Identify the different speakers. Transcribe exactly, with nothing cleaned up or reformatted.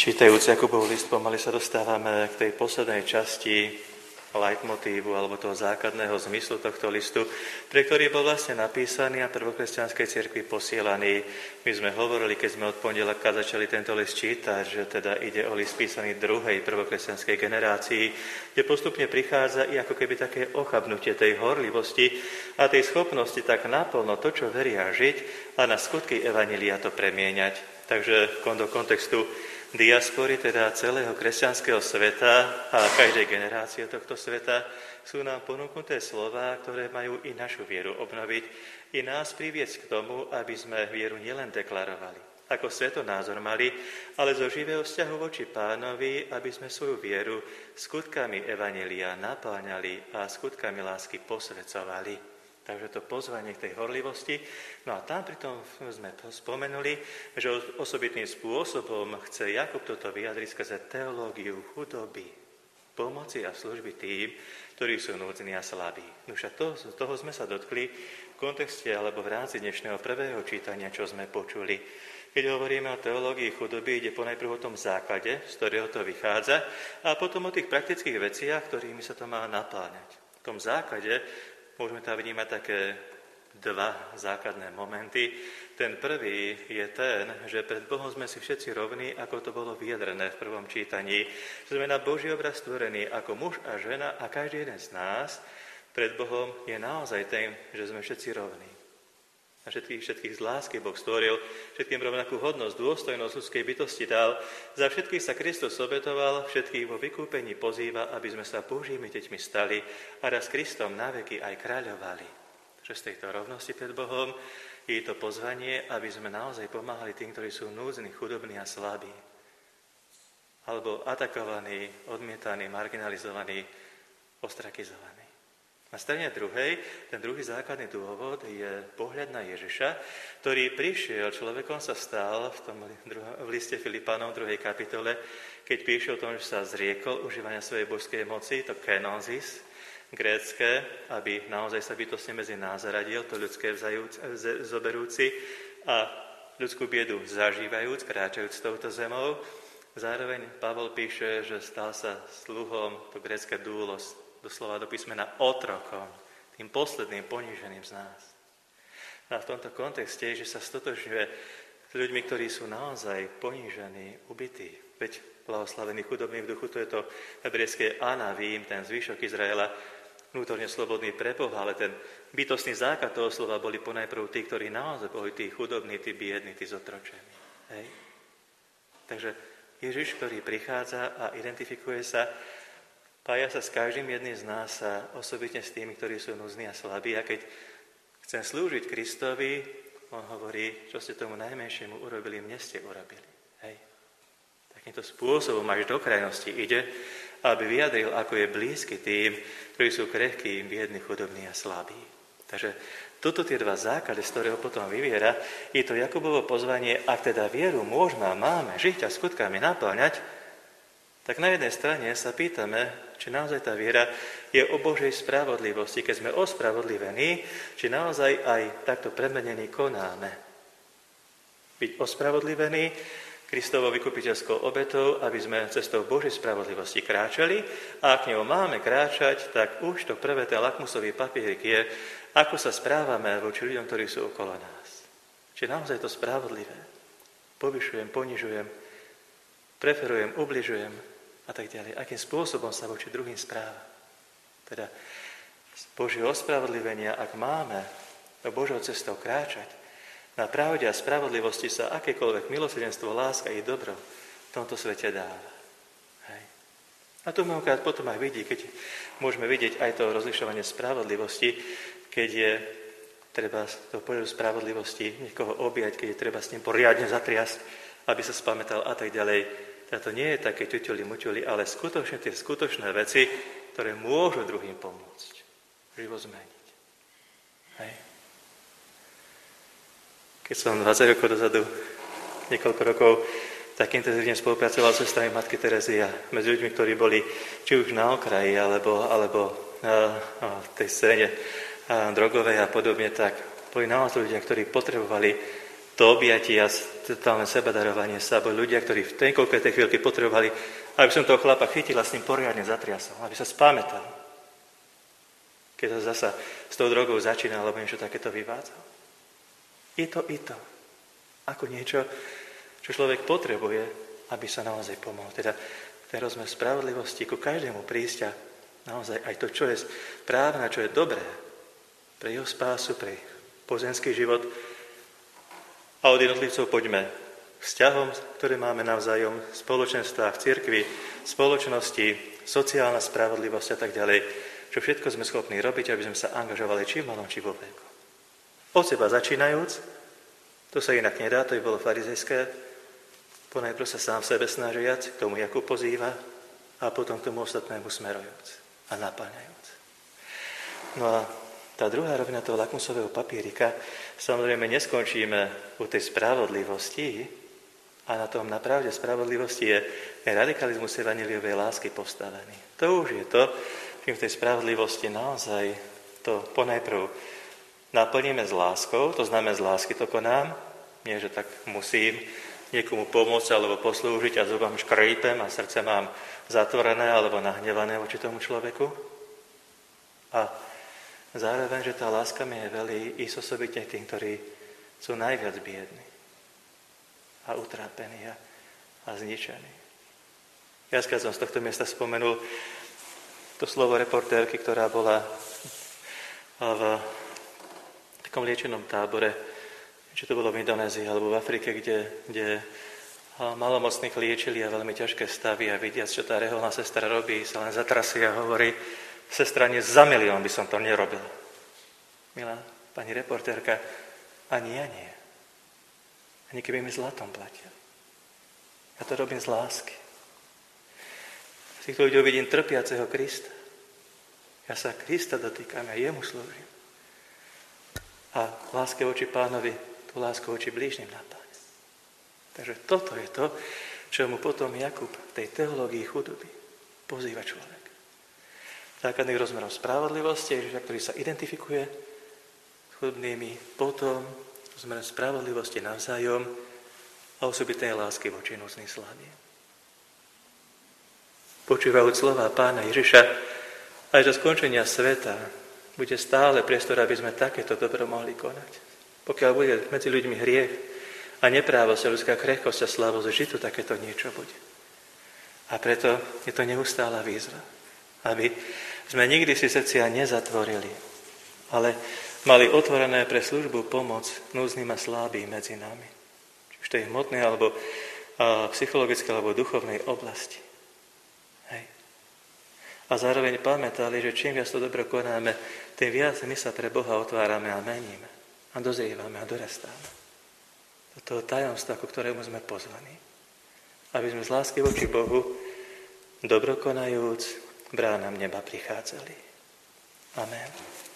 Speaker 1: Čítajúc Jakubov list, pomaly sa dostávame k tej poslednej časti leitmotívu alebo toho základného zmyslu tohto listu, pre ktorý bol vlastne napísaný a prvokresťanskej cirkvi posielaný. My sme hovorili, keď sme od pondelka začali tento list čítať, že teda ide o list písaný druhej prvokresťanskej generácii, kde postupne prichádza i ako keby také ochabnutie tej horlivosti a tej schopnosti tak naplno to, čo veria, žiť a na skutky evanjelia to premieňať. Takže do kontextu diaspory, teda celého kresťanského sveta a každej generácie tohto sveta, sú nám ponúknuté slová, ktoré majú i našu vieru obnoviť, i nás priviesť k tomu, aby sme vieru nielen deklarovali, ako svetonázor mali, ale zo živého vzťahu voči Pánovi, aby sme svoju vieru skutkami evanjelia napáňali a skutkami lásky posvedzovali. Takže to pozvanie k tej horlivosti. No a tam pritom sme to spomenuli, že osobitným spôsobom chce Jakub toto vyjadriť skrze teológiu chudoby, pomoci a služby tým, ktorí sú núdzni a slabí. No však to, toho sme sa dotkli v kontexte alebo v rámci dnešného prvého čítania, čo sme počuli. Keď hovoríme o teológii chudoby, ide ponajprv o tom základe, z ktorého to vychádza, a potom o tých praktických veciach, ktorými sa to má napláňať. V tom základe môžeme tam vnímať také dva základné momenty. Ten prvý je ten, že pred Bohom sme si všetci rovní, ako to bolo vyjadrené v prvom čítaní. Že sme na Boží obraz stvorení ako muž a žena a každý jeden z nás pred Bohom je naozaj ten, že sme všetci rovní. A všetkých, všetkých z lásky Boh stvoril, všetkým rovnakú hodnosť, dôstojnosť ľudskej bytosti dal. Za všetkých sa Kristus obetoval, všetkých vo vykúpení pozýva, aby sme sa Božími deťmi stali a raz Kristom naveky aj kráľovali. Takže z tejto rovnosti pred Bohom je to pozvanie, aby sme naozaj pomáhali tým, ktorí sú núdzni, chudobní a slabí. Alebo atakovaní, odmietaní, marginalizovaní, ostrakizovaní. Na strane druhej, ten druhý základný dôvod je pohľad na Ježiša, ktorý prišiel, človekom sa stal v tom druhom, v liste Filipánom v druhej kapitole, keď píše o tom, že sa zriekol užívania svojej božskej moci, to kenosis, grécke, aby naozaj sa bytostne medzi nás zaradil, to ľudské vzajúc, zoberúci a ľudskú biedu zažívajúc, kráčajúc touto zemou. Zároveň Pavol píše, že stal sa sluhom, to grécke doulos, doslova do písmena otrokom, tým posledným poníženým z nás. A v tomto kontexte, že sa stotožňuje s ľuďmi, ktorí sú naozaj ponížení, ubití. Veď blahoslavený chudobný v duchu, to je to hebrejské anavím, ten zvyšok Izraela, vnútorne slobodný pre Boha, ale ten bytostný základ toho slova boli ponajprv tí, ktorí naozaj boli tí chudobní, tí biední, tí zotročení. Hej? Takže Ježiš, ktorý prichádza a identifikuje sa, pája sa s každým jedným z nás a osobitne s tými, ktorí sú núdzni a slabí. A keď chcem slúžiť Kristovi, on hovorí, čo ste tomu najmenšiemu urobili, mne ste urobili. Hej. Takýmto spôsobom až do krajnosti ide, aby vyjadril, ako je blízky tým, ktorí sú krehkí, biední, chudobní a slabí. Takže toto tie dva základy, z ktorého potom vyviera, je to Jakubovo pozvanie, ak teda vieru môžeme a máme žiť a skutkami naplňať, tak na jednej strane sa pýtame, či naozaj tá viera je o Božej spravodlivosti. Keď sme ospravodlivení, či naozaj aj takto premenení konáme. Byť ospravodlivení Kristovo vykupiteľskou obetou, aby sme cestou Božej spravodlivosti kráčali, a ak ňou máme kráčať, tak už to prvé, ten lakmusový papierik je, ako sa správame voči ľuďom, ktorí sú okolo nás. Či naozaj to spravodlivé. Povyšujem, ponižujem, preferujem, ubližujem, a tak ďalej. Akým spôsobom sa voči druhým správa. Teda z Božieho ospravodlivenia, ak máme do Božou cestou kráčať, na pravde a spravodlivosti sa akékoľvek milosrdenstvo, láska i dobro v tomto svete dáva. Hej. A to mnohokrát potom aj vidí, keď môžeme vidieť aj to rozlišovanie spravodlivosti, keď je treba do pohľadu spravodlivosti niekoho objať, keď je treba s ním poriadne zatriasť, aby sa spamätal a tak ďalej. To nie je také ťuťuli, muťuli, ale skutočne tie skutočné veci, ktoré môžu druhým pomôcť život zmeniť. Hej. Keď som dvadsať rokov dozadu, niekoľko rokov, tak intenzívne spolupracoval so sestrami Matky Terezy a medzi ľuďmi, ktorí boli či už na okraji, alebo, alebo a, a v tej scéne a, drogovej a podobne, tak boli naozaj ľudia, ktorí potrebovali to objatie a totálne sebadarovanie sa, boli ľudia, ktorí v tej konkrétnej chvíľke potrebovali, aby som toho chlapa chytil a s ním poriadne zatriasol, aby sa spamätal. Keď to zasa s tou drogou začína, alebo niečo takéto vyvádzal. Je to i to. Ako niečo, čo človek potrebuje, aby sa naozaj pomohol. Teda ten rozmer spravodlivosti ku každému prísť a naozaj aj to, čo je správne, čo je dobré pre jeho spásu, pre pozemský život. A od jednotlivcov poďme vzťahom, ktoré máme navzájom, v spoločenstvách, v cirkvi, v spoločnosti, sociálna spravodlivosť a tak ďalej, čo všetko sme schopní robiť, aby sme sa angažovali či v malom, či vo veľkom. Od seba začínajúc, to sa inak nedá, to by bolo farizejské, ponajprv sa sám sebe snažiac, k tomu Jakub pozýva, a potom k tomu ostatnému smerujúc a naplňajúc. No a tá druhá rovina toho lakmusového papierika, samozrejme neskončíme u tej spravodlivosti, a na tom napravde spravodlivosti je radikalizmus evanjeliovej lásky postavený. To už je to, čím v tej spravodlivosti naozaj to ponajprv naplníme s láskou, to znamená z lásky to konám, nie, že tak musím niekomu pomôcť alebo poslúžiť a zubom škrípem a srdce mám zatvorené alebo nahnevané voči tomu človeku. A zároveň, že tá láska mi je velí ísť osobitne tým, ktorí sú najviac biední a utrápení a, a zničení. Ja keď som z tohto miesta spomenul to slovo reportérky, ktorá bola v takom liečenom tábore, či to bolo v Indonézii alebo v Afrike, kde, kde malomocných liečili a veľmi ťažké stavy a vidiac, čo tá reholná sestra robí, sa len zatrasie a hovorí, sestra, nie za milión by som to nerobil. Milá pani reportérka, ani ja nie. Ani keby mi zlatom platil. Ja to robím z lásky. Z týchto ľudí vidím trpiaceho Krista. Ja sa Krista dotýkam a jemu slúžim. A láske voči Pánovi, tú lásku voči blížnym napáňa. Takže toto je to, čo mu potom Jakub v tej teológii chudoby pozýva človek. Základných rozmerov spravodlivosti, ktorý sa identifikuje s chudobnými, potom rozmer spravodlivosti navzájom a osobitnej lásky voči núdznym slabým. Počúvajúc slova Pána Ježiša, aj do skončenia sveta bude stále priestor, aby sme takéto dobro mohli konať. Pokiaľ bude medzi ľuďmi hriech a neprávosť, ľudská krehkosť a slabosť, vždy tu takéto niečo bude. A preto je to neustála výzva, aby sme nikdy si srdcia nezatvorili, ale mali otvorené pre službu pomoc núdznym a slabým medzi nami. Či už to je hmotnej, alebo a, psychologické, alebo duchovnej oblasti. Hej. A zároveň pamätali, že čím viac to dobro konáme, tým viac my sa pre Boha otvárame a meníme. A dozrievame a dorastáme. Do toho tajomstva, ku ktorému sme pozvaní. Aby sme z lásky voči Bohu, dobro konajúc, bránam neba prichádzali. Amen.